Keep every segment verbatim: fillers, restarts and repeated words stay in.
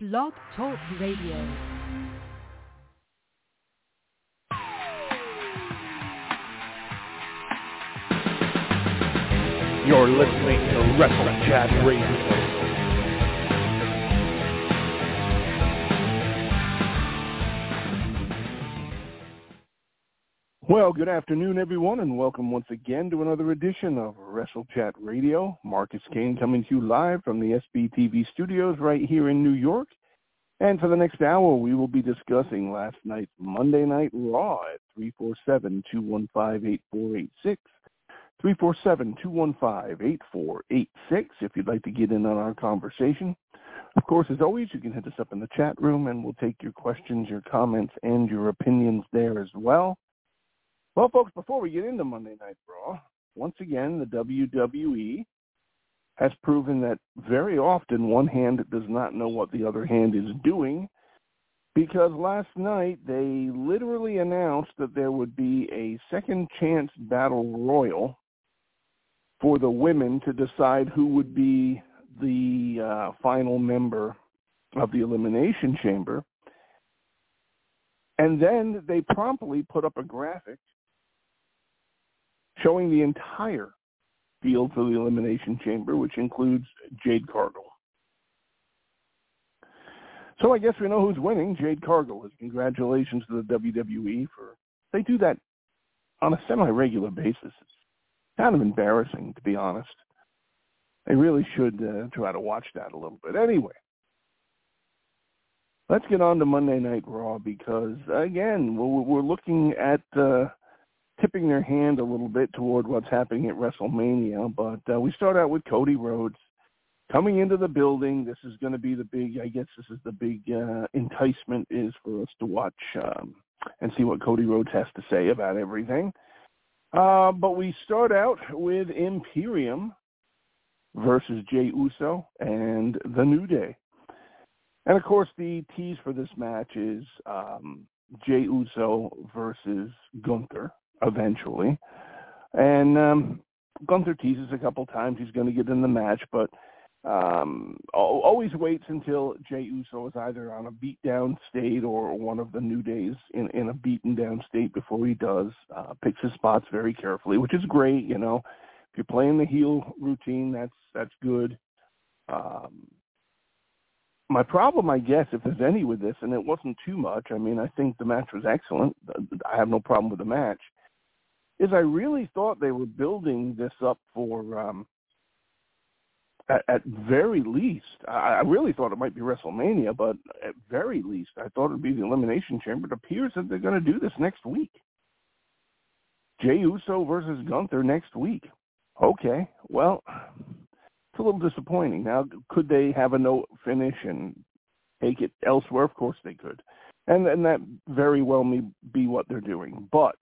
Blog Talk Radio. You're listening to Wrestle Chat Radio. Well, good afternoon, everyone, and welcome once again to another edition of Wrestle Chat Radio. Marcus Kane coming to you live from the S B T V studios right here in New York. And for the next hour, we will be discussing last night's Monday Night Raw at three four seven, two one five, eight four eight six. three four seven, two one five, eight four eight six if you'd like to get in on our conversation. Of course, as always, you can hit us up in the chat room, and we'll take your questions, your comments, and your opinions there as well. Well, folks, before we get into Monday Night Raw, once again, the W W E has proven that very often one hand does not know what the other hand is doing, because last night they literally announced that there would be a second chance battle royal for the women to decide who would be the uh, final member of the Elimination Chamber. And then they promptly put up a graphic showing the entire field for the Elimination Chamber, which includes Jade Cargill. So I guess we know who's winning. Jade Cargill. Congratulations to the W W E for, they do that on a semi-regular basis. It's kind of embarrassing, to be honest. They really should uh, try to watch that a little bit. Anyway, let's get on to Monday Night Raw because, again, we're, we're looking at uh, tipping their hand a little bit toward what's happening at WrestleMania. But uh, we start out with Cody Rhodes coming into the building. This is going to be the big, I guess this is the big uh, enticement is for us to watch um, and see what Cody Rhodes has to say about everything. Uh, but we start out with Imperium versus Jey Uso and The New Day. And, of course, the tease for this match is um, Jey Uso versus Gunther, eventually. And um, Gunther teases a couple times he's going to get in the match, but um, always waits until Jey Uso is either on a beat-down state or one of the New Days in, in a beaten-down state before he does. Uh, picks his spots very carefully, which is great, you know. If you're playing the heel routine, that's that's good. Um, my problem, I guess, if there's any with this, and it wasn't too much, I mean, I think the match was excellent. I have no problem with the match, is I really thought they were building this up for, um, at, at very least, I, I really thought it might be WrestleMania, but at very least, I thought it would be the Elimination Chamber. It appears that they're going to do this next week. Jey Uso versus Gunther next week. Okay, well, it's a little disappointing. Now, could they have a no finish and take it elsewhere? Of course they could. And, and that very well may be what they're doing. But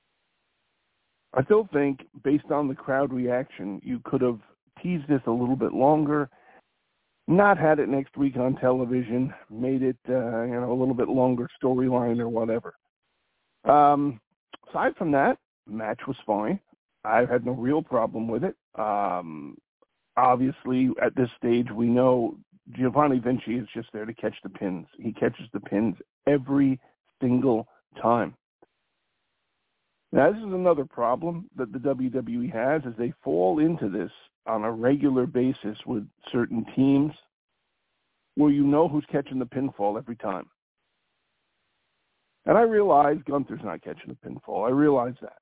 I still think, based on the crowd reaction, you could have teased this a little bit longer, not had it next week on television, made it uh, you know, a little bit longer storyline or whatever. Um, aside from that, match was fine. I had no real problem with it. Um, obviously, at this stage, we know Giovanni Vinci is just there to catch the pins. He catches the pins every single time. Now, this is another problem that the W W E has, is they fall into this on a regular basis with certain teams where you know who's catching the pinfall every time. And I realize Gunther's not catching the pinfall. I realize that.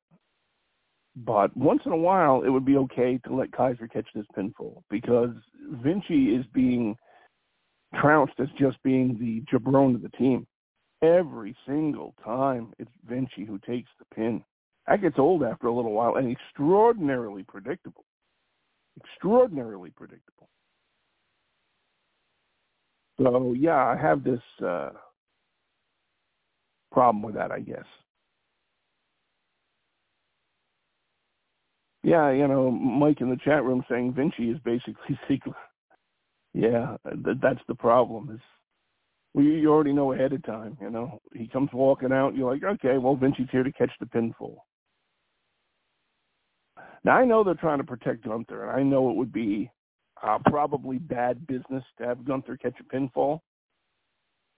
But once in a while, it would be okay to let Kaiser catch this pinfall because Vinci is being trounced as just being the jabron of the team. Every single time, it's Vinci who takes the pin. That gets old after a little while and extraordinarily predictable. Extraordinarily predictable. So, yeah, I have this uh, problem with that, I guess. Yeah, you know, Mike in the chat room saying Vinci is basically Ziggler. Yeah, th- that's the problem. Is well, you already know ahead of time, you know. He comes walking out, you're like, okay, well, Vinci's here to catch the pinfall. Now, I know they're trying to protect Gunther, and I know it would be uh, probably bad business to have Gunther catch a pinfall.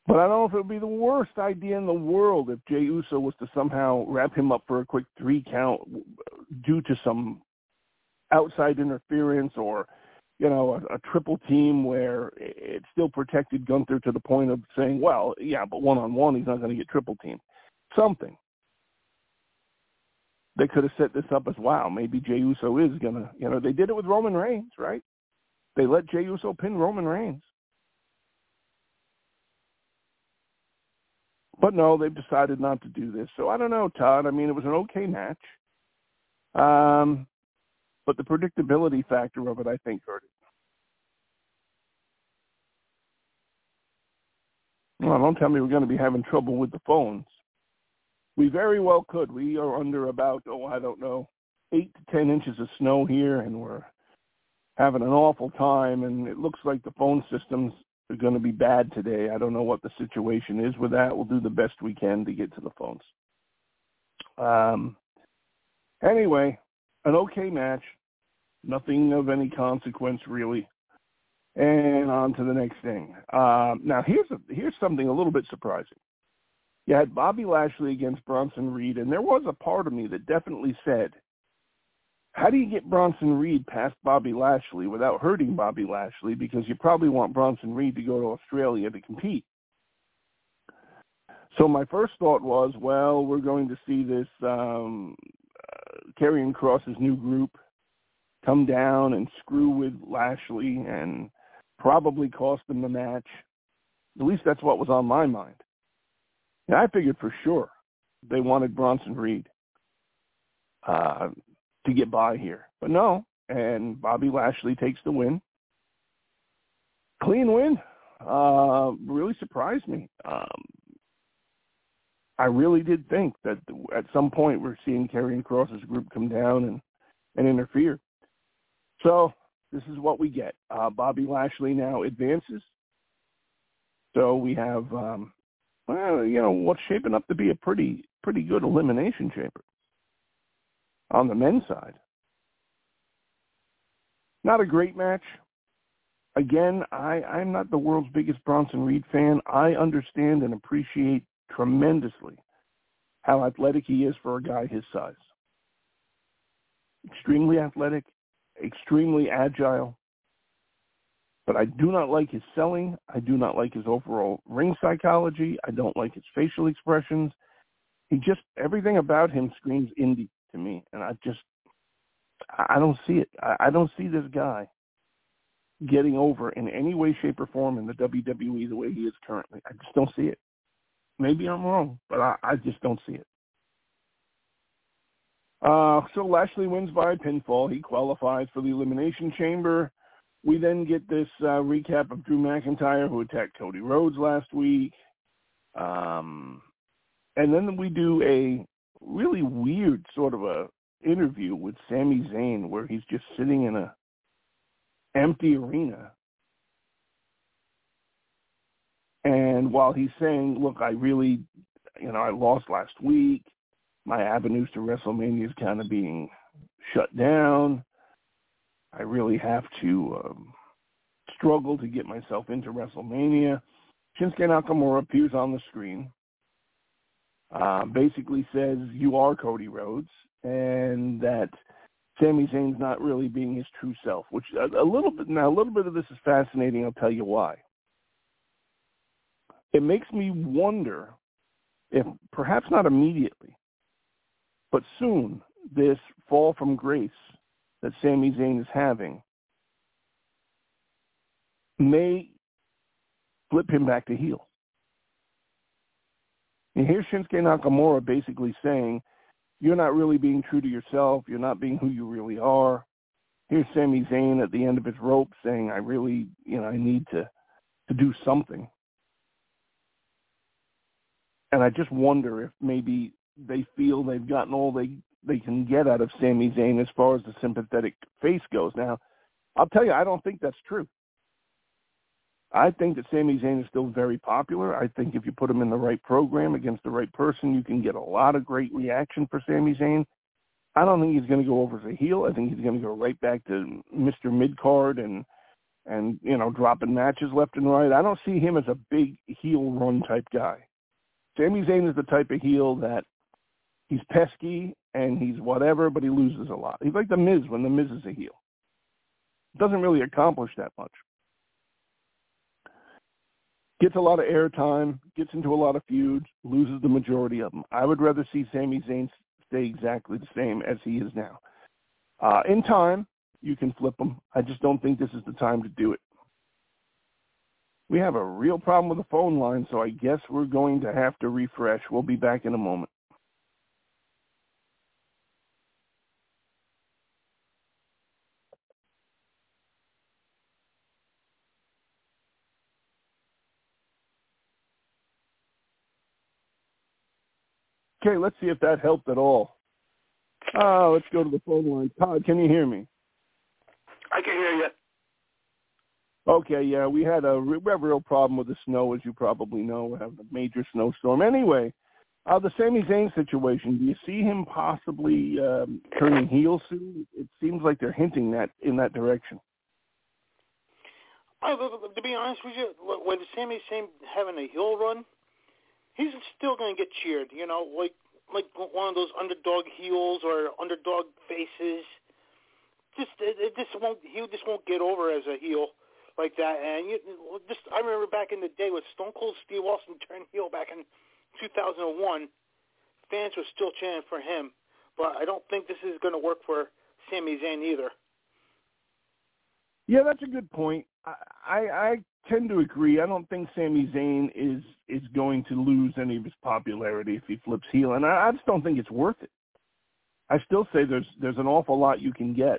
But I don't know if it would be the worst idea in the world if Jey Uso was to somehow wrap him up for a quick three count due to some outside interference or, you know, a, a triple team where it still protected Gunther to the point of saying, well, yeah, but one-on-one he's not going to get triple teamed. Something. They could have set this up as, wow, maybe Jey Uso is going to, you know, they did it with Roman Reigns, right? They let Jey Uso pin Roman Reigns. But no, they've decided not to do this. So I don't know, Todd. I mean, it was an okay match. Um, but the predictability factor of it, I think, hurt it. Well, don't tell me we're going to be having trouble with the phones. We very well could. We are under about, oh, I don't know, eight to ten inches of snow here, and we're having an awful time, and it looks like the phone systems are going to be bad today. I don't know what the situation is with that. We'll do the best we can to get to the phones. Um, anyway, an okay match. Nothing of any consequence, really. And on to the next thing. Um, now, here's a, here's something a little bit surprising. You had Bobby Lashley against Bronson Reed, and there was a part of me that definitely said, how do you get Bronson Reed past Bobby Lashley without hurting Bobby Lashley? Because you probably want Bronson Reed to go to Australia to compete. So my first thought was, well, we're going to see this um, uh, Karrion Kross's new group come down and screw with Lashley and probably cost them the match. At least that's what was on my mind. And I figured for sure they wanted Bronson Reed uh, to get by here. But no, and Bobby Lashley takes the win. Clean win. Uh, really surprised me. Um, I really did think that at some point we're seeing Karrion Kross's group come down and, and interfere. So this is what we get. Uh, Bobby Lashley now advances. So we have, um, well, you know, what's shaping up to be a pretty pretty good elimination chamber on the men's side. Not a great match. Again, I, I'm not the world's biggest Bronson Reed fan. I understand and appreciate tremendously how athletic he is for a guy his size. Extremely athletic, extremely agile. But I do not like his selling. I do not like his overall ring psychology. I don't like his facial expressions. He just, everything about him screams indie to me. And I just, I don't see it. I, I don't see this guy getting over in any way, shape, or form in the W W E the way he is currently. I just don't see it. Maybe I'm wrong, but I, I just don't see it. Uh, so Lashley wins by pinfall. He qualifies for the Elimination Chamber. We then get this uh, recap of Drew McIntyre, who attacked Cody Rhodes last week. Um, and then we do a really weird sort of a interview with Sami Zayn where he's just sitting in a empty arena. And while he's saying, look, I really, you know, I lost last week. My avenues to WrestleMania is kind of being shut down. I really have to um, struggle to get myself into WrestleMania. Shinsuke Nakamura appears on the screen, uh, basically says, you are Cody Rhodes, and that Sami Zayn's not really being his true self, which a, a little bit, now a little bit of this is fascinating. I'll tell you why. It makes me wonder if, perhaps not immediately, but soon, this fall from grace that Sami Zayn is having may flip him back to heel. And here's Shinsuke Nakamura basically saying, you're not really being true to yourself. You're not being who you really are. Here's Sami Zayn at the end of his rope saying, I really, you know, I need to, to do something. And I just wonder if maybe they feel they've gotten all they they can get out of Sami Zayn as far as the sympathetic face goes. Now, I'll tell you, I don't think that's true. I think that Sami Zayn is still very popular. I think if you put him in the right program against the right person, you can get a lot of great reaction for Sami Zayn. I don't think he's going to go over as a heel. I think he's going to go right back to Mister Mid-Card and, and, you know, dropping matches left and right. I don't see him as a big heel run type guy. Sami Zayn is the type of heel that he's pesky and he's whatever, but he loses a lot. He's like The Miz when The Miz is a heel. Doesn't really accomplish that much. Gets a lot of airtime, gets into a lot of feuds, loses the majority of them. I would rather see Sami Zayn stay exactly the same as he is now. Uh, in time, you can flip him. I just don't think this is the time to do it. We have a real problem with the phone line, so I guess we're going to have to refresh. We'll be back in a moment. Okay, let's see if that helped at all. Uh, let's go to the phone line. Todd, can you hear me? I can hear you. Okay, yeah, we had a, we have a real problem with the snow, as you probably know. We're having a major snowstorm. Anyway, uh, the Sami Zayn situation, do you see him possibly um, turning heel soon? It seems like they're hinting that in that direction. I, to be honest with you, with Sami Zayn having a heel run, he's still going to get cheered, you know, like like one of those underdog heels or underdog faces. Just it, it just won't he just won't get over as a heel like that. And you, just I remember back in the day with Stone Cold Steve Austin turned heel back in two thousand one, fans were still chanting for him. But I don't think this is going to work for Sami Zayn either. Yeah, that's a good point. I, I, I tend to agree. I don't think Sami Zayn is is going to lose any of his popularity if he flips heel, and I, I just don't think it's worth it. I still say there's there's an awful lot you can get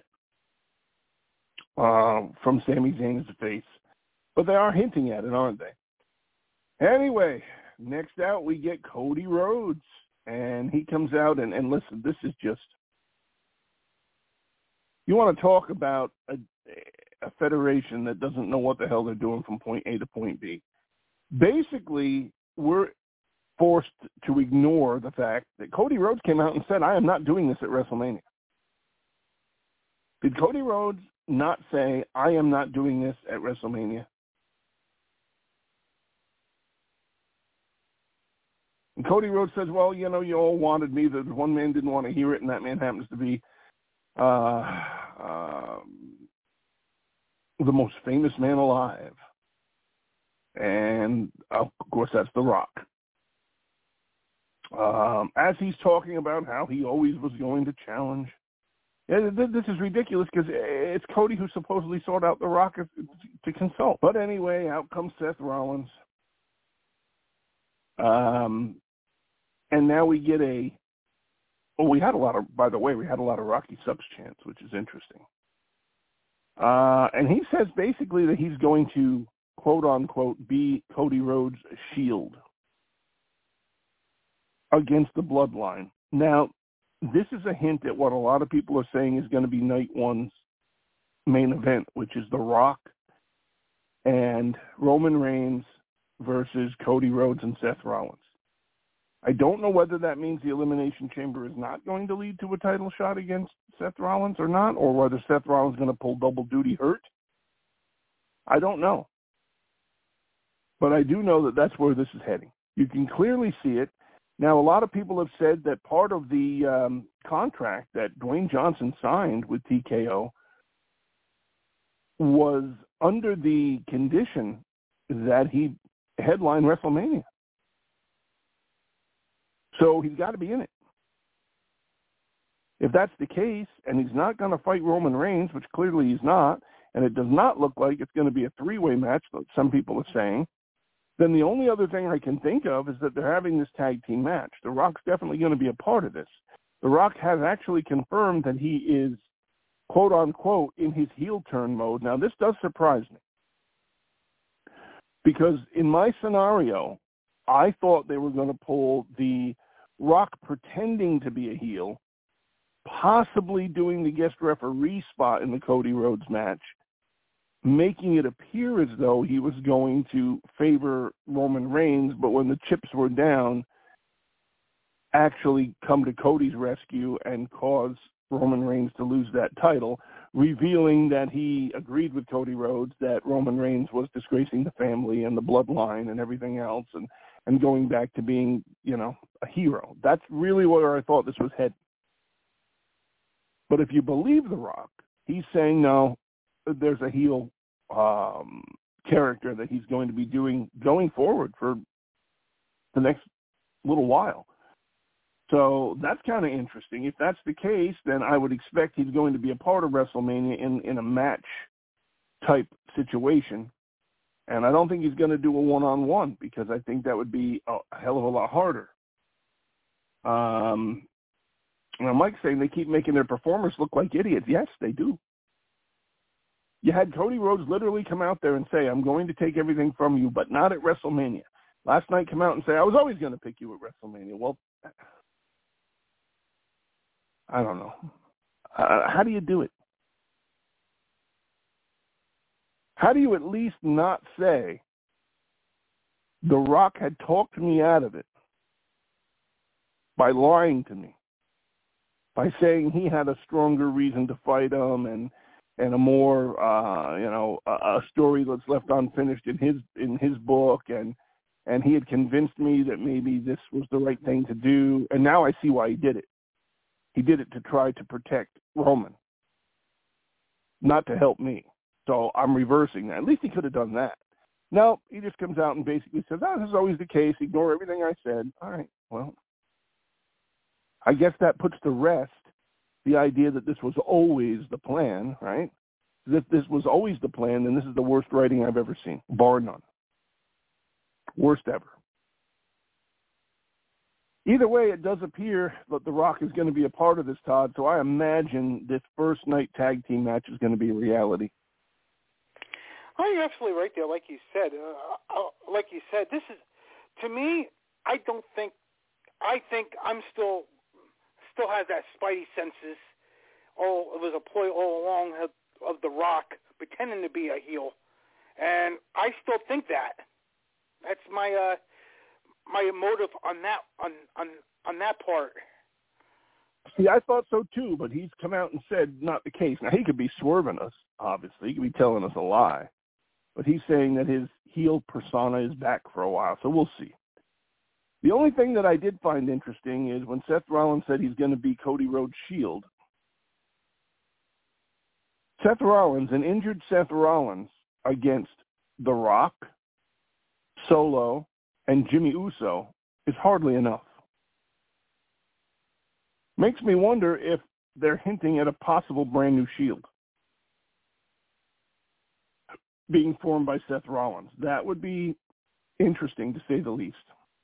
uh, from Sami Zayn as a face, but they are hinting at it, aren't they? Anyway, next out we get Cody Rhodes, and he comes out and, and listen, this is just, you want to talk about a, a federation that doesn't know what the hell they're doing from point A to point B. Basically, we're forced to ignore the fact that Cody Rhodes came out and said, I am not doing this at WrestleMania. Did Cody Rhodes not say, I am not doing this at WrestleMania? And Cody Rhodes says, well, you know, you all wanted me. The one man didn't want to hear it, and that man happens to be uh, uh, the most famous man alive. And, of course, that's The Rock. Um, as he's talking about how he always was going to challenge. Yeah, this is ridiculous because it's Cody who supposedly sought out The Rock to consult. But anyway, out comes Seth Rollins. Um, and now we get a, oh, we had a lot of, by the way, we had a lot of Rocky Subs chants, which is interesting. Uh, and he says basically that he's going to, quote unquote, be Cody Rhodes' shield against the bloodline. Now, this is a hint at what a lot of people are saying is going to be night one's main event, which is The Rock and Roman Reigns versus Cody Rhodes and Seth Rollins. I don't know whether that means the Elimination Chamber is not going to lead to a title shot against Seth Rollins or not, or whether Seth Rollins is going to pull double duty hurt. I don't know. But I do know that that's where this is heading. You can clearly see it. Now, a lot of people have said that part of the um, contract that Dwayne Johnson signed with T K O was under the condition that he headline WrestleMania. So he's got to be in it. If that's the case, and he's not going to fight Roman Reigns, which clearly he's not, and it does not look like it's going to be a three-way match, like some people are saying, then the only other thing I can think of is that they're having this tag team match. The Rock's definitely going to be a part of this. The Rock has actually confirmed that he is, quote unquote, in his heel turn mode. Now, this does surprise me. Because in my scenario, I thought they were going to pull the Rock pretending to be a heel, possibly doing the guest referee spot in the Cody Rhodes match, making it appear as though he was going to favor Roman Reigns, but when the chips were down, actually come to Cody's rescue and cause Roman Reigns to lose that title, revealing that he agreed with Cody Rhodes that Roman Reigns was disgracing the family and the bloodline and everything else, and, and going back to being, you know, a hero. That's really where I thought this was headed. But if you believe The Rock, he's saying, no, there's a heel um, character that he's going to be doing going forward for the next little while. So that's kind of interesting. If that's the case, then I would expect he's going to be a part of WrestleMania in, in a match-type situation. And I don't think he's going to do a one-on-one because I think that would be a hell of a lot harder. Um, now, Mike's saying they keep making their performers look like idiots. Yes, they do. You had Cody Rhodes literally come out there and say, I'm going to take everything from you, but not at WrestleMania. Last night come out and say, I was always going to pick you at WrestleMania. Well, I don't know. Uh, how do you do it? How do you at least not say, The Rock had talked me out of it by lying to me, by saying he had a stronger reason to fight him and and a more, uh, you know, a, a story that's left unfinished in his in his book, and and he had convinced me that maybe this was the right thing to do, and now I see why he did it. He did it to try to protect Roman, not to help me. So I'm reversing that. At least he could have done that. No, he just comes out and basically says, oh, this is always the case. Ignore everything I said. All right, well, I guess that puts to rest the idea that this was always the plan, right? If this was always the plan, then this is the worst writing I've ever seen, bar none. Worst ever. Either way, it does appear that The Rock is going to be a part of this, Todd, so I imagine this first night tag team match is going to be a reality. Oh, you're absolutely right there. Like you said, uh, uh, like you said, this is, to me, I don't think, I think I'm still, still has that spidey senses. Oh, it was a ploy all along of, of The Rock pretending to be a heel, and I still think that. That's my uh, my motive on that on, on on that part. See, I thought so too, but he's come out and said not the case. Now, he could be swerving us, obviously. He could be telling us a lie. But he's saying that his heel persona is back for a while, so we'll see. The only thing that I did find interesting is when Seth Rollins said he's going to be Cody Rhodes' Shield. Seth Rollins, an injured Seth Rollins against The Rock, Solo, and Jimmy Uso is hardly enough. Makes me wonder if they're hinting at a possible brand new Shield being formed by Seth Rollins. That would be interesting, to say the least.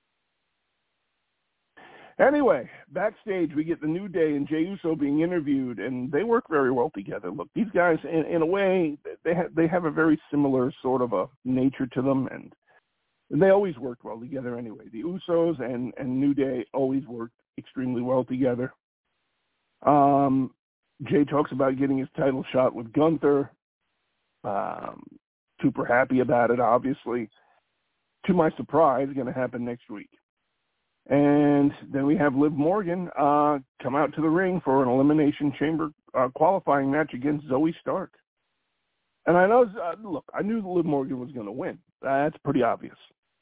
Anyway, backstage, we get the New Day and Jey Uso being interviewed, and they work very well together. Look, these guys, in, in a way, they have, they have a very similar sort of a nature to them, and they always worked well together anyway. The Usos and, and New Day always worked extremely well together. Um, Jey talks about getting his title shot with Gunther. Um, super happy about it, obviously. To my surprise, going to happen next week. And then we have Liv Morgan uh, come out to the ring for an Elimination Chamber uh, qualifying match against Zoe Stark. And I know, uh, look, I knew Liv Morgan was going to win. That's pretty obvious.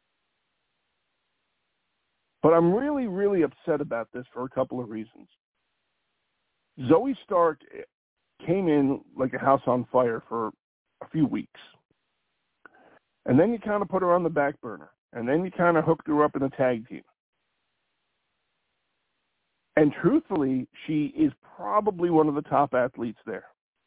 But I'm really, really upset about this for a couple of reasons. Zoe Stark came in like a house on fire for a few weeks. And then you kind of put her on the back burner. And then you kind of hooked her up in a tag team. And truthfully, she is probably one of the top athletes there.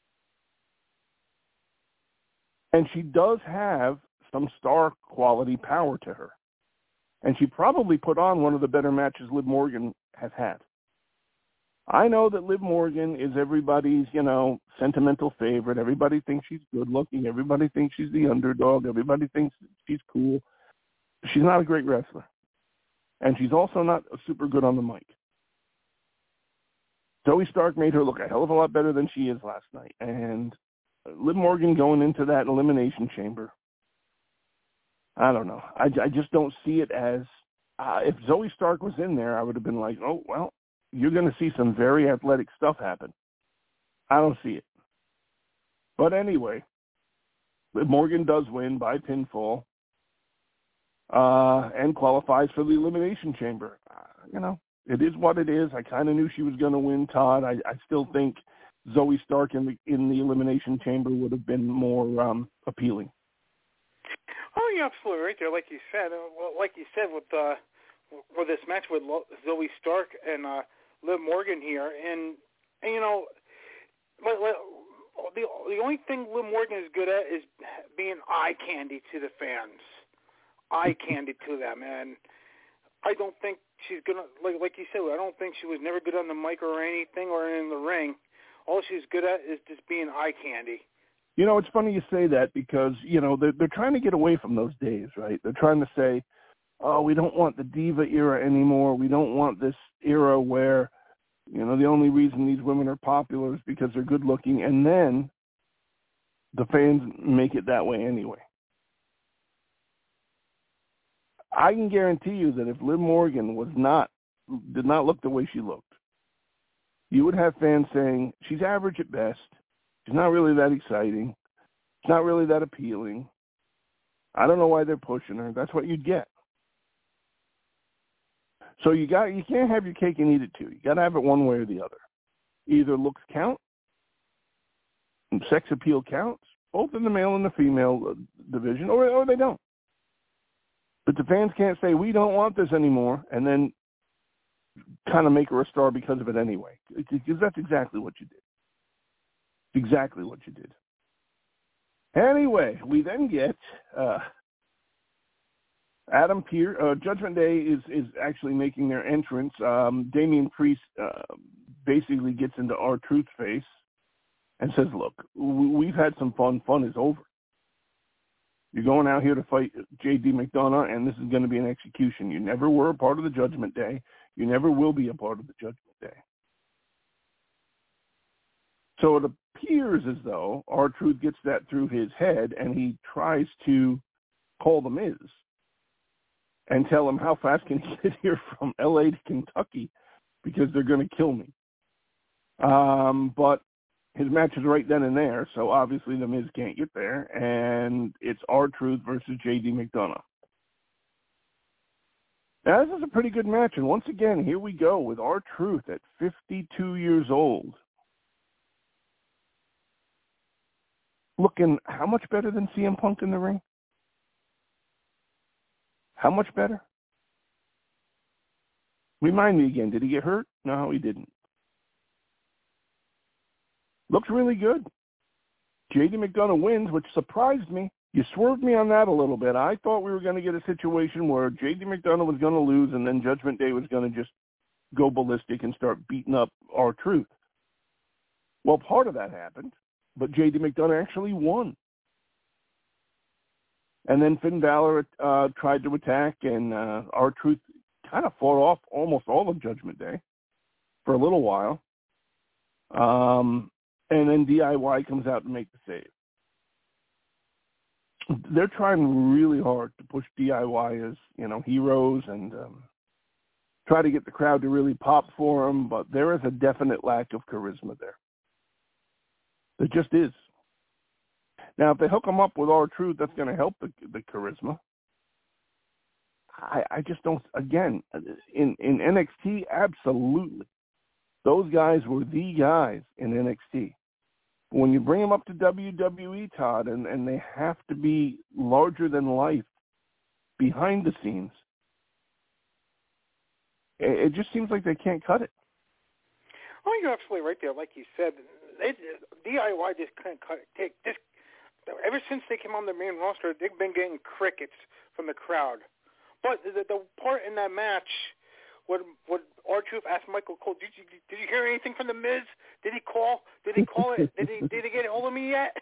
And she does have some star quality power to her. And she probably put on one of the better matches Liv Morgan has had. I know that Liv Morgan is everybody's, you know, sentimental favorite. Everybody thinks she's good looking. Everybody thinks she's the underdog. Everybody thinks she's cool. She's not a great wrestler. And she's also not super good on the mic. Zoe Stark made her look a hell of a lot better than she is last night. And Liv Morgan going into that Elimination Chamber, I don't know. I, I just don't see it as, uh, if Zoe Stark was in there, I would have been like, oh, well, you're going to see some very athletic stuff happen. I don't see it. But anyway, Morgan does win by pinfall uh, and qualifies for the Elimination Chamber. Uh, you know, it is what it is. I kind of knew she was going to win, Todd. I, I still think Zoe Stark in the, in the Elimination Chamber would have been more um, appealing. Oh, you're absolutely right there. Like you said, uh, well, like you said with uh, with this match with Zoe Stark and uh, Liv Morgan here, and, and you know, like, like, the the only thing Liv Morgan is good at is being eye candy to the fans, eye candy to them, and I don't think she's gonna like like you said. I don't think she was never good on the mic or anything or in the ring. All she's good at is just being eye candy. You know, it's funny you say that because, you know, they're, they're trying to get away from those days, right? They're trying to say, oh, we don't want the diva era anymore. We don't want this era where, you know, the only reason these women are popular is because they're good looking. And then the fans make it that way anyway. I can guarantee you that if Liv Morgan was not, did not look the way she looked, you would have fans saying, she's average at best. She's not really that exciting. It's not really that appealing. I don't know why they're pushing her. That's what you'd get. So you got you can't have your cake and eat it too. You got to have it one way or the other. Either looks count, and sex appeal counts, both in the male and the female division, or or they don't. But the fans can't say we don't want this anymore, and then kind of make her a star because of it anyway. Because that's exactly what you did. Exactly what you did. Anyway, we then get uh, Adam Pearce. Uh, Judgment Day is, is actually making their entrance. Um, Damian Priest uh, basically gets into R-Truth's face and says, look, we've had some fun. Fun is over. You're going out here to fight J D McDonough, and this is going to be an execution. You never were a part of the Judgment Day. You never will be a part of the Judgment Day. So it appears as though R-Truth gets that through his head, and he tries to call the Miz and tell him how fast can he get here from L A to Kentucky because they're going to kill me. Um, but his match is right then and there, so obviously the Miz can't get there, and it's R-Truth versus J D McDonough. Now, this is a pretty good match, and once again, here we go with R-Truth at fifty-two years old. Looking how much better than C M Punk in the ring? How much better? Remind me again, did he get hurt? No, he didn't. Looks really good. J D McDonough wins, which surprised me. You swerved me on that a little bit. I thought we were going to get a situation where J D McDonough was going to lose and then Judgment Day was going to just go ballistic and start beating up R-Truth. Well, part of that happened. But J D McDonough actually won. And then Finn Balor uh, tried to attack, and uh, R-Truth kind of fought off almost all of Judgment Day for a little while. Um, and then D I Y comes out to make the save. They're trying really hard to push D I Y as, you know, heroes and um, try to get the crowd to really pop for them, but there is a definite lack of charisma there. It just is. Now, if they hook them up with R-Truth, that's going to help the, the charisma. I, I just don't, again, in, in N X T, absolutely. Those guys were the guys in N X T. When you bring them up to W W E, Todd, and, and they have to be larger than life behind the scenes, it, it just seems like they can't cut it. Oh, you're absolutely right there. Like you said, they, D I Y just couldn't cut it. Take this. Ever since they came on the main roster, they've been getting crickets from the crowd. But the, the part in that match, when when R-Truth asked Michael Cole, did you did you hear anything from the Miz? Did he call? Did he call it? Did he did he get a hold of me yet?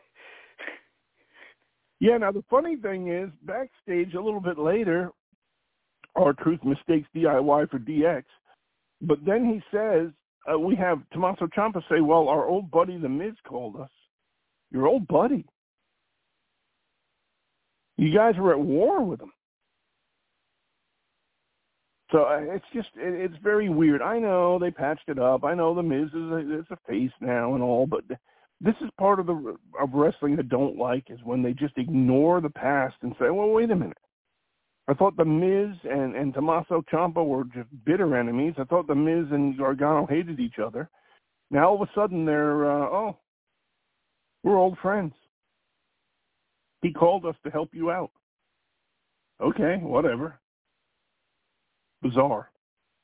Yeah. Now the funny thing is, backstage a little bit later, R-Truth mistakes D I Y for D X, but then he says, uh, we have Tommaso Ciampa say, well, our old buddy the Miz called us. Your old buddy. You guys were at war with him. So uh, it's just, it, it's very weird. I know they patched it up. I know the Miz is a, is a face now and all, but this is part of the of wrestling I don't like, is when they just ignore the past and say, well, wait a minute. I thought The Miz and, and Tommaso Ciampa were just bitter enemies. I thought The Miz and Gargano hated each other. Now all of a sudden they're, uh, oh, we're old friends. He called us to help you out. Okay, whatever. Bizarre.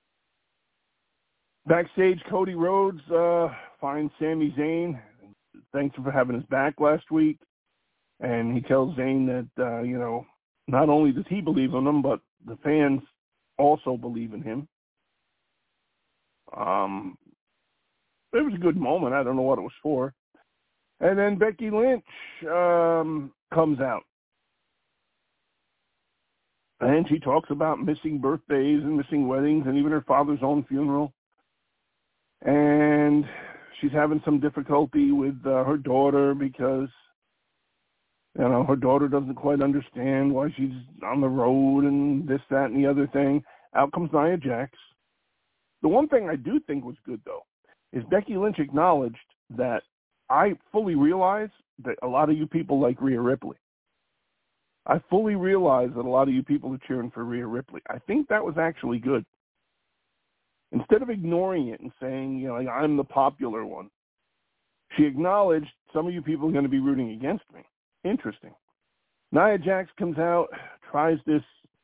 Backstage, Cody Rhodes uh, finds Sami Zayn. Thanks for having his back last week. And he tells Zayn that, uh, you know, not only does he believe in him, but the fans also believe in him. Um, it was a good moment. I don't know what it was for. And then Becky Lynch um, comes out. And she talks about missing birthdays and missing weddings and even her father's own funeral. And she's having some difficulty with uh, her daughter because, you know, her daughter doesn't quite understand why she's on the road and this, that, and the other thing. Out comes Nia Jax. The one thing I do think was good, though, is Becky Lynch acknowledged that I fully realize that a lot of you people like Rhea Ripley. I fully realize that a lot of you people are cheering for Rhea Ripley. I think that was actually good. Instead of ignoring it and saying, you know, like, I'm the popular one, she acknowledged some of you people are going to be rooting against me. Interesting. Nia Jax comes out, tries this,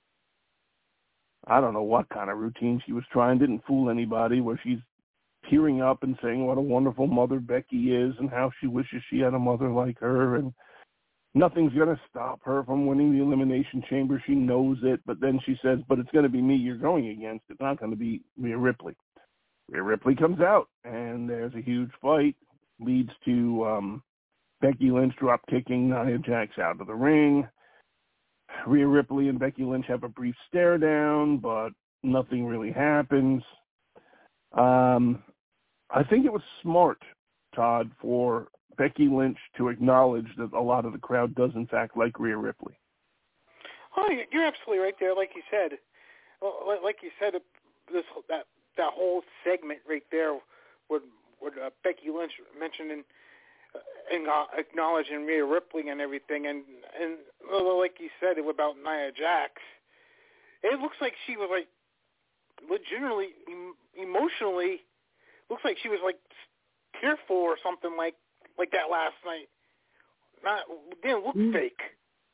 I don't know what kind of routine she was trying, didn't fool anybody, where she's tearing up and saying what a wonderful mother Becky is and how she wishes she had a mother like her, and nothing's going to stop her from winning the Elimination Chamber. She knows it, but then she says, but it's going to be me you're going against. It's not going to be Rhea Ripley. Rhea Ripley comes out, and there's a huge fight, leads to um, Becky Lynch drop-kicking Nia Jax out of the ring. Rhea Ripley and Becky Lynch have a brief stare-down, but nothing really happens. Um, I think it was smart, Todd, for Becky Lynch to acknowledge that a lot of the crowd does, in fact, like Rhea Ripley. Oh, you're absolutely right there. Like you said, like you said, this that that whole segment right there, with with uh, Becky Lynch mentioning and uh, acknowledging Rhea Ripley and everything, and and like you said about Nia Jax, it looks like she was like legitimately emotionally, looks like she was like tearful or something like. Like that last night. Not, it didn't look mm. fake.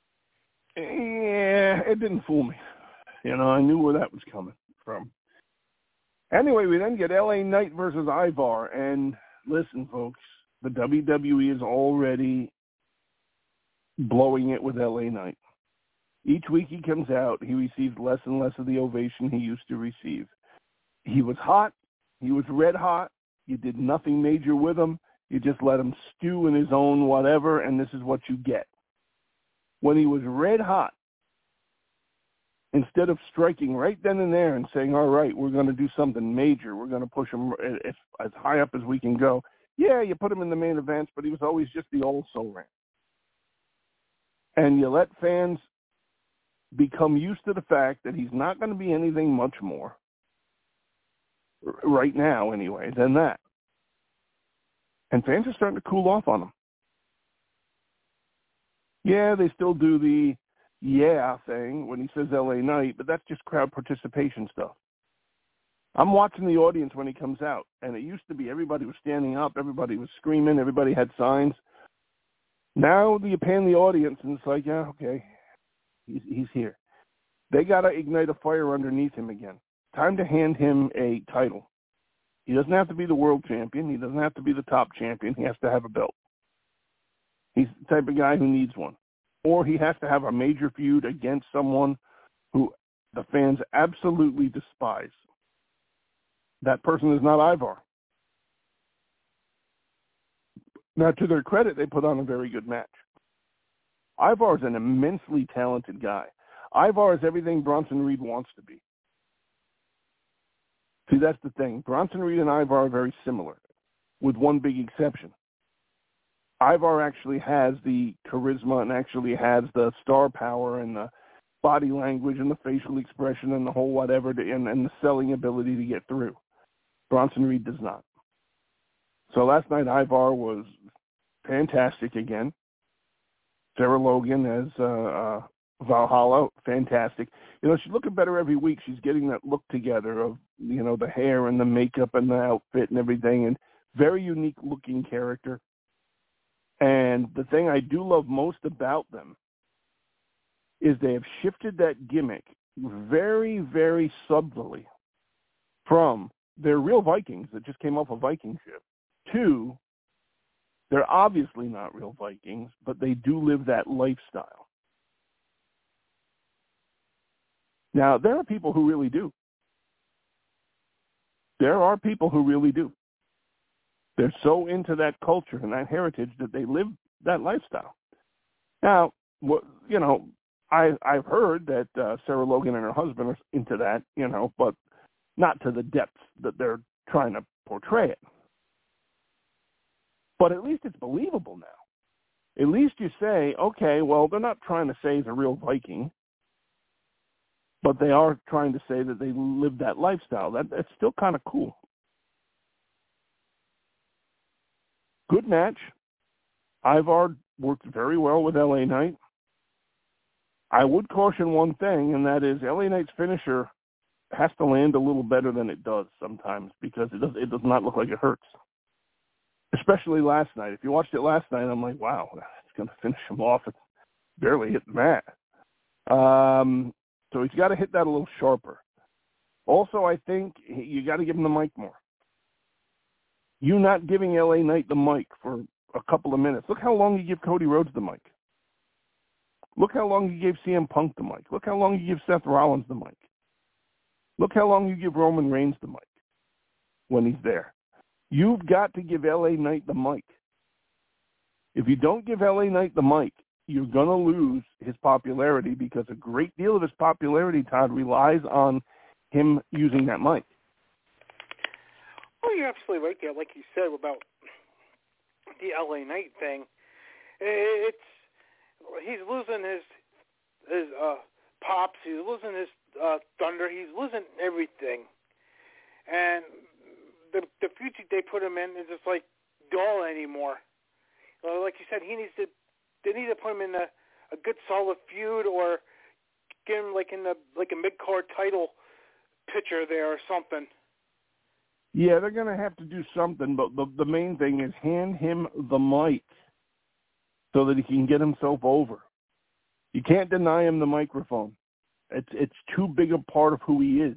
Yeah, it didn't fool me. You know, I knew where that was coming from. Anyway, we then get L A Knight versus Ivar. And listen, folks, the W W E is already blowing it with L A Knight. Each week he comes out, he receives less and less of the ovation he used to receive. He was hot. He was red hot. You did nothing major with him. You just let him stew in his own whatever, and this is what you get. When he was red hot, instead of striking right then and there and saying, all right, we're going to do something major, we're going to push him as, as high up as we can go, yeah, you put him in the main events, but he was always just the old so-ran. And you let fans become used to the fact that he's not going to be anything much more, right now anyway, than that. And fans are starting to cool off on him. Yeah, they still do the yeah thing when he says L A Knight, but that's just crowd participation stuff. I'm watching the audience when he comes out, and it used to be everybody was standing up, everybody was screaming, everybody had signs. Now you pan the audience, and it's like, yeah, okay, he's, he's here. They got to ignite a fire underneath him again. Time to hand him a title. He doesn't have to be the world champion. He doesn't have to be the top champion. He has to have a belt. He's the type of guy who needs one. Or he has to have a major feud against someone who the fans absolutely despise. That person is not Ivar. Now, to their credit, they put on a very good match. Ivar is an immensely talented guy. Ivar is everything Bronson Reed wants to be. See, that's the thing. Bronson Reed and Ivar are very similar, with one big exception. Ivar actually has the charisma and actually has the star power and the body language and the facial expression and the whole whatever to, and, and the selling ability to get through. Bronson Reed does not. So last night, Ivar was fantastic again. Sarah Logan as uh, uh, Valhalla, fantastic. You know, she's looking better every week. She's getting that look together of, you know, the hair and the makeup and the outfit and everything, and very unique looking character. And the thing I do love most about them is they have shifted that gimmick very, very subtly from they're real Vikings that just came off a Viking ship to they're obviously not real Vikings, but they do live that lifestyle. Now, there are people who really do. There are people who really do. They're so into that culture and that heritage that they live that lifestyle. Now, what, you know, I, I've heard that uh, Sarah Logan and her husband are into that, you know, but not to the depths that they're trying to portray it. But at least it's believable now. At least you say, okay, well, they're not trying to say he's a real Viking, but they are trying to say that they live that lifestyle. That, that's still kind of cool. Good match. Ivar worked very well with L A Knight. I would caution one thing, and that is L A Knight's finisher has to land a little better than it does sometimes because it does, it does not look like it hurts. Especially last night. If you watched it last night, I'm like, wow, it's going to finish him off. It barely hit the mat. Um, so he's got to hit that a little sharper. Also, I think you got to give him the mic more. You not giving L A Knight the mic for a couple of minutes. Look how long you give Cody Rhodes the mic. Look how long you gave C M Punk the mic. Look how long you give Seth Rollins the mic. Look how long you give Roman Reigns the mic when he's there. You've got to give L A Knight the mic. If you don't give L A Knight the mic, you're going to lose his popularity because a great deal of his popularity, Todd, relies on him using that mic. Oh, you're absolutely right there. Like you said about the L A Knight thing, it's he's losing his his uh, pops. He's losing his uh, thunder. He's losing everything, and the the future they put him in is just like dull anymore. Uh, like you said, he needs to. They need to put him in a, a good solid feud or get him like in the like a mid card title picture there or something. Yeah, they're going to have to do something, but the, the main thing is hand him the mic so that he can get himself over. You can't deny him the microphone. It's it's too big a part of who he is.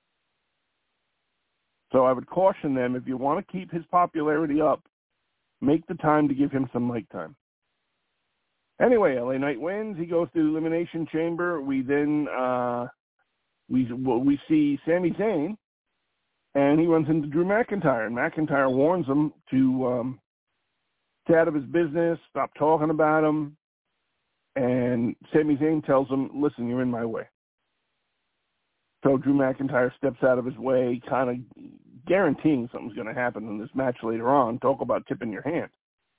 So I would caution them, if you want to keep his popularity up, make the time to give him some mic time. Anyway, L A Knight wins. He goes to the Elimination Chamber. We then uh, we we see Sami Zayn, and he runs into Drew McIntyre, and McIntyre warns him to um, stay out of his business, stop talking about him, and Sami Zayn tells him, listen, you're in my way. So Drew McIntyre steps out of his way, kind of guaranteeing something's going to happen in this match later on. Talk about tipping your hand.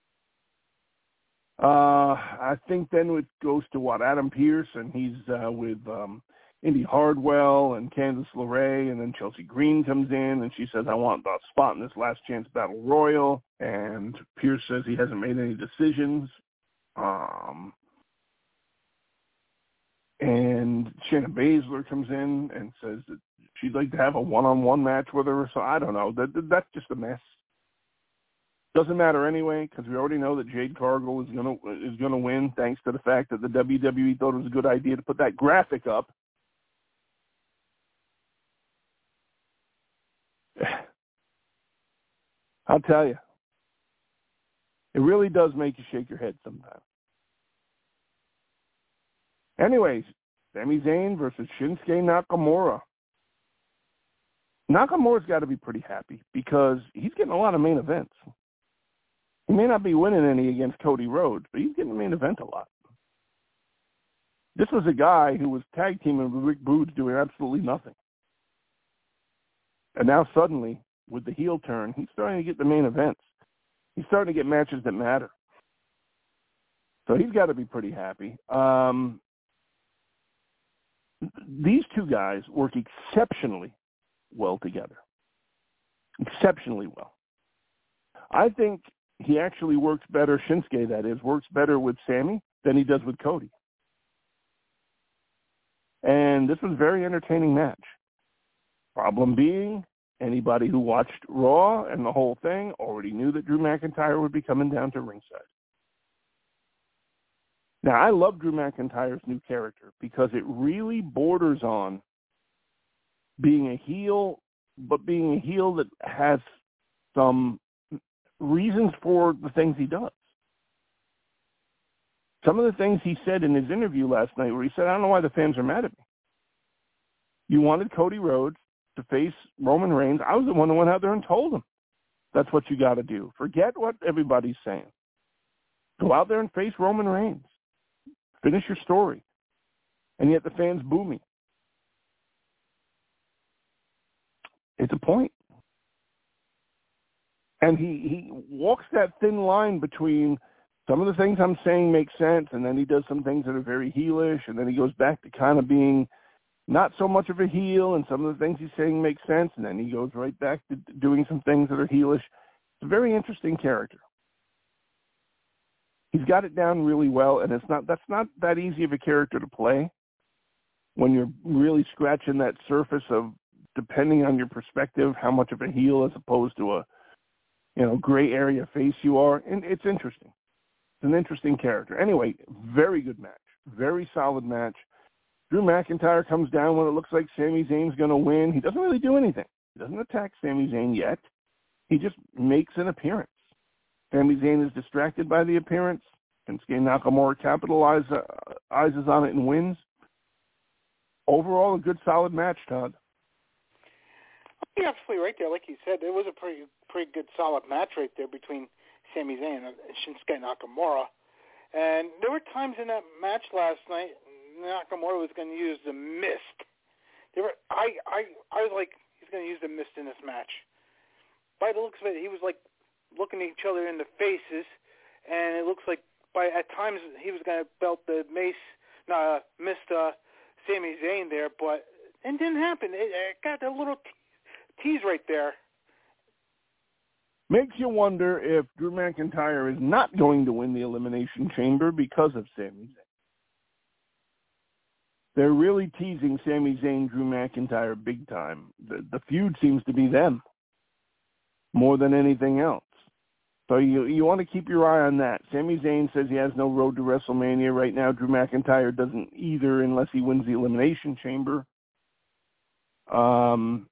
Uh, I think then it goes to, what, Adam Pearce, and he's uh, with um, Indy Hardwell and Candice LeRae, and then Chelsea Green comes in, and she says, I want the spot in this last chance battle royal, and Pearce says he hasn't made any decisions. Um, and Shayna Baszler comes in and says that she'd like to have a one-on-one match with her, so I don't know. That, that That's just a mess. Doesn't matter anyway, because we already know that Jade Cargill is gonna is gonna win, thanks to the fact that the W W E thought it was a good idea to put that graphic up. I'll tell you, it really does make you shake your head sometimes. Anyways, Sami Zayn versus Shinsuke Nakamura. Nakamura's got to be pretty happy because he's getting a lot of main events. He may not be winning any against Cody Rhodes, but he's getting the main event a lot. This was a guy who was tag teaming with Rick Boogs doing absolutely nothing. And now suddenly, with the heel turn, he's starting to get the main events. He's starting to get matches that matter. So he's got to be pretty happy. Um, these two guys work exceptionally well together. Exceptionally well. I think he actually works better, Shinsuke that is, works better with Sami than he does with Cody. And this was a very entertaining match. Problem being, anybody who watched Raw and the whole thing already knew that Drew McIntyre would be coming down to ringside. Now, I love Drew McIntyre's new character because it really borders on being a heel, but being a heel that has some reasons for the things he does. Some of the things he said in his interview last night where he said, I don't know why the fans are mad at me. You wanted Cody Rhodes to face Roman Reigns. I was the one that went out there and told him that's what you got to do. Forget what everybody's saying. Go out there and face Roman Reigns. Finish your story. And yet the fans boo me. It's a point. And he, he walks that thin line between some of the things I'm saying make sense, and then he does some things that are very heelish, and then he goes back to kind of being not so much of a heel, and some of the things he's saying make sense, and then he goes right back to doing some things that are heelish. It's a very interesting character. He's got it down really well, and it's not that's not that easy of a character to play when you're really scratching that surface of, depending on your perspective, how much of a heel as opposed to a, you know, gray area face you are. And it's interesting. It's an interesting character. Anyway, very good match. Very solid match. Drew McIntyre comes down when it looks like Sami Zayn's going to win. He doesn't really do anything. He doesn't attack Sami Zayn yet. He just makes an appearance. Sami Zayn is distracted by the appearance. Shinsuke Nakamura capitalizes uh, on it and wins. Overall, a good, solid match, Todd. You're absolutely right there. Like you said, it was a pretty pretty good, solid match right there between Sami Zayn and Shinsuke Nakamura. And there were times in that match last night Nakamura was going to use the mist. There were, I, I, I was like, he's going to use the mist in this match. By the looks of it, he was like looking at each other in the faces, and it looks like by at times he was going to belt the mace, no, uh, mist uh, Sami Zayn there, but it didn't happen. It, it got a little te- tease right there. Makes you wonder if Drew McIntyre is not going to win the Elimination Chamber because of Sami Zayn. They're really teasing Sami Zayn, Drew McIntyre big time. The, the feud seems to be them more than anything else. So you you want to keep your eye on that. Sami Zayn says he has no road to WrestleMania right now. Drew McIntyre doesn't either unless he wins the Elimination Chamber. Um,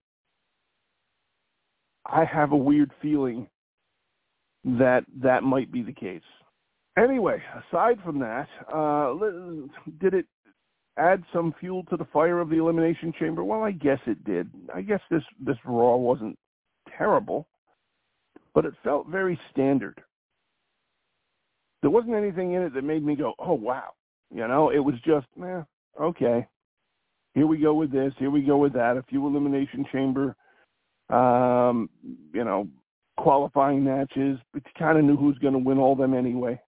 I have a weird feeling that that might be the case. Anyway, aside from that, uh, did it add some fuel to the fire of the Elimination Chamber? Well, I guess it did. I guess this, this Raw wasn't terrible, but it felt very standard. There wasn't anything in it that made me go, oh, wow. You know, it was just, eh, okay. Here we go with this. Here we go with that. A few Elimination Chamber, um, you know, qualifying matches. But you kind of knew who was going to win all them anyway.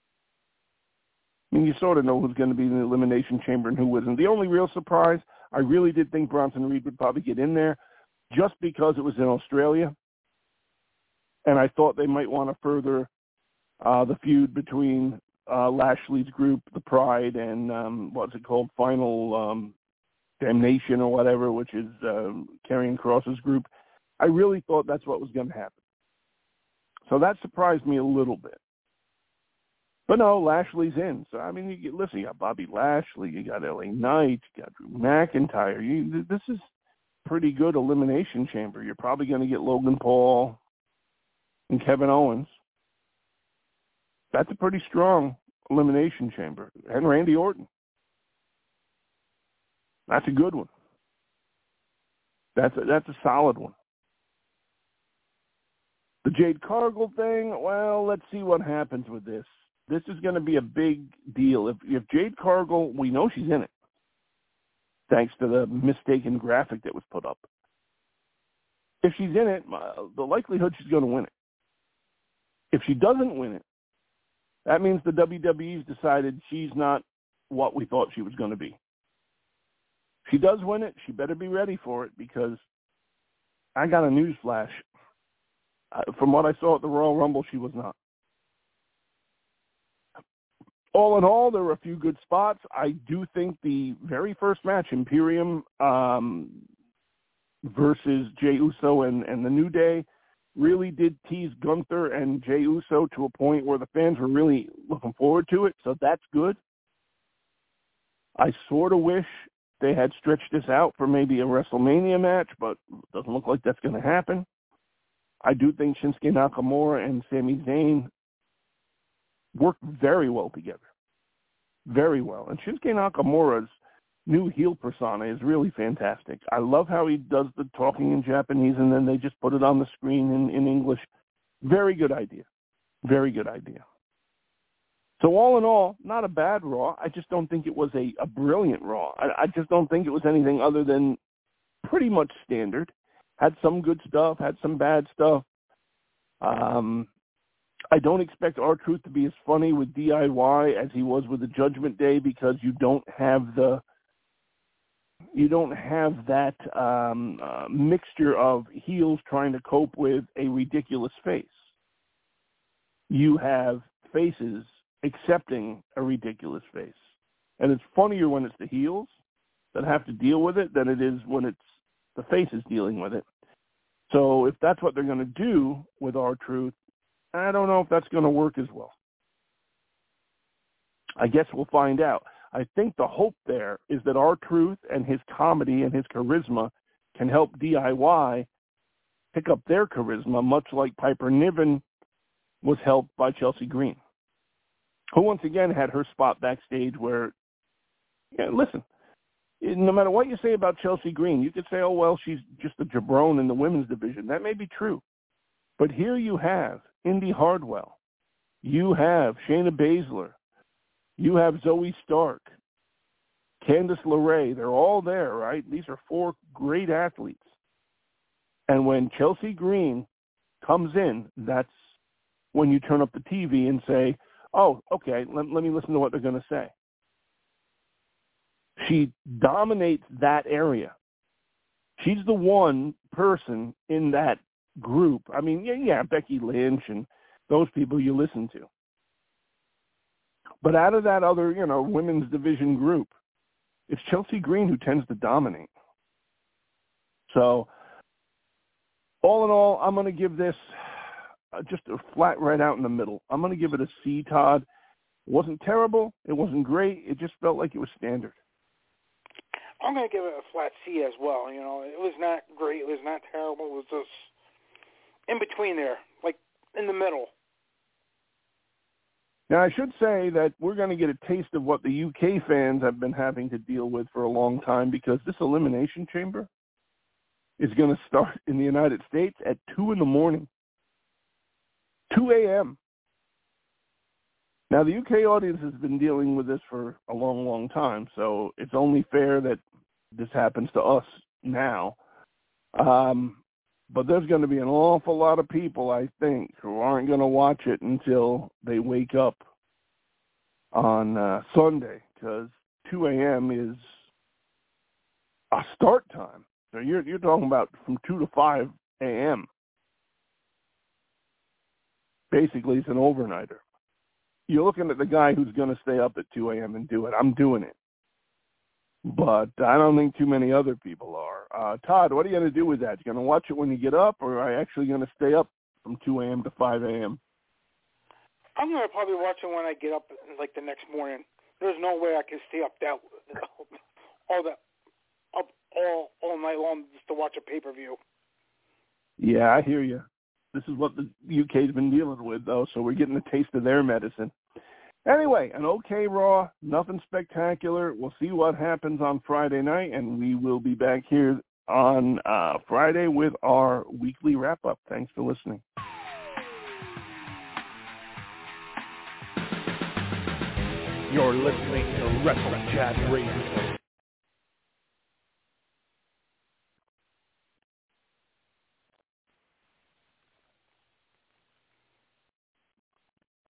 I mean, you sort of know who's going to be in the Elimination Chamber and who wasn't. The only real surprise, I really did think Bronson Reed would probably get in there just because it was in Australia. And I thought they might want to further uh, the feud between uh, Lashley's group, the Pride, and um, what's it called, Final um, Damnation or whatever, which is uh, Karrion Kross's group. I really thought that's what was going to happen. So that surprised me a little bit. But no, Lashley's in. So, I mean, you get, listen, you got Bobby Lashley, you got L A Knight, you got Drew McIntyre. You, this is pretty good Elimination Chamber. You're probably going to get Logan Paul and Kevin Owens. That's a pretty strong Elimination Chamber. And Randy Orton. That's a good one. That's a, that's a solid one. The Jade Cargill thing, well, let's see what happens with this. This is going to be a big deal. If, if Jade Cargill, we know she's in it, thanks to the mistaken graphic that was put up. If she's in it, uh, the likelihood she's going to win it. If she doesn't win it, that means the W W E's decided she's not what we thought she was going to be. If she does win it, she better be ready for it, because I got a news flash. Uh, from what I saw at the Royal Rumble, she was not. all in all, there were a few good spots. I do think the very first match, Imperium um, versus Jey Uso and, and the New Day, really did tease Gunther and Jey Uso to a point where the fans were really looking forward to it, so that's good. I sort of wish they had stretched this out for maybe a WrestleMania match, but it doesn't look like that's going to happen. I do think Shinsuke Nakamura and Sami Zayn work very well together. Very well. And Shinsuke Nakamura's new heel persona is really fantastic. I love how he does the talking in Japanese and then they just put it on the screen in, in English. Very good idea. Very good idea. So all in all, not a bad Raw. I just don't think it was a, a brilliant Raw. I, I just don't think it was anything other than pretty much standard. Had some good stuff, had some bad stuff. Um, I don't expect R-Truth to be as funny with D I Y as he was with the Judgment Day because you don't have the you don't have that um, uh, mixture of heels trying to cope with a ridiculous face. You have faces accepting a ridiculous face. And it's funnier when it's the heels that have to deal with it than it is when it's the faces dealing with it. So if that's what they're going to do with R-Truth, I don't know if that's going to work as well. I guess we'll find out. I think the hope there is that R-Truth and his comedy and his charisma can help D I Y pick up their charisma, much like Piper Niven was helped by Chelsea Green, who once again had her spot backstage where, yeah, listen, no matter what you say about Chelsea Green, you could say, oh, well, she's just a jabron in the women's division. That may be true. But here you have Indy Hardwell. You have Shayna Baszler. You have Zoe Stark. Candice LeRae. They're all there, right? These are four great athletes. And when Chelsea Green comes in, that's when you turn up the T V and say, oh, okay, let, let me listen to what they're going to say. She dominates that area. She's the one person in that group. I mean, yeah, yeah, Becky Lynch and those people you listen to. But out of that other, you know, women's division group, it's Chelsea Green who tends to dominate. So, all in all, I'm going to give this uh, just a flat right out in the middle. I'm going to give it a C, Todd. It wasn't terrible. It wasn't great. It just felt like it was standard. I'm going to give it a flat C as well. You know, it was not great. It was not terrible. It was just in between there, like in the middle. Now, I should say that we're going to get a taste of what the U K fans have been having to deal with for a long time because this Elimination Chamber is going to start in the United States at two in the morning, two a.m. Now, the U K audience has been dealing with this for a long, long time, so it's only fair that this happens to us now. Um, but there's going to be an awful lot of people, I think, who aren't going to watch it until they wake up on uh, Sunday, because two a.m. is a start time. So you're you're talking about from two to five a.m. Basically, it's an overnighter. You're looking at the guy who's going to stay up at two a.m. and do it. I'm doing it. But I don't think too many other people are. Uh, Todd, what are you going to do with that? You going to watch it when you get up, or are you actually going to stay up from two a.m. to five a.m.? I'm going to probably watch it when I get up, like the next morning. There's no way I can stay up that all that up all all night long just to watch a pay-per-view. Yeah, I hear you. This is what the U K's been dealing with, though, so we're getting a taste of their medicine. Anyway, an okay Raw, nothing spectacular. We'll see what happens on Friday night, and we will be back here on uh, Friday with our weekly wrap-up. Thanks for listening. You're listening to Wrestle Chat Radio.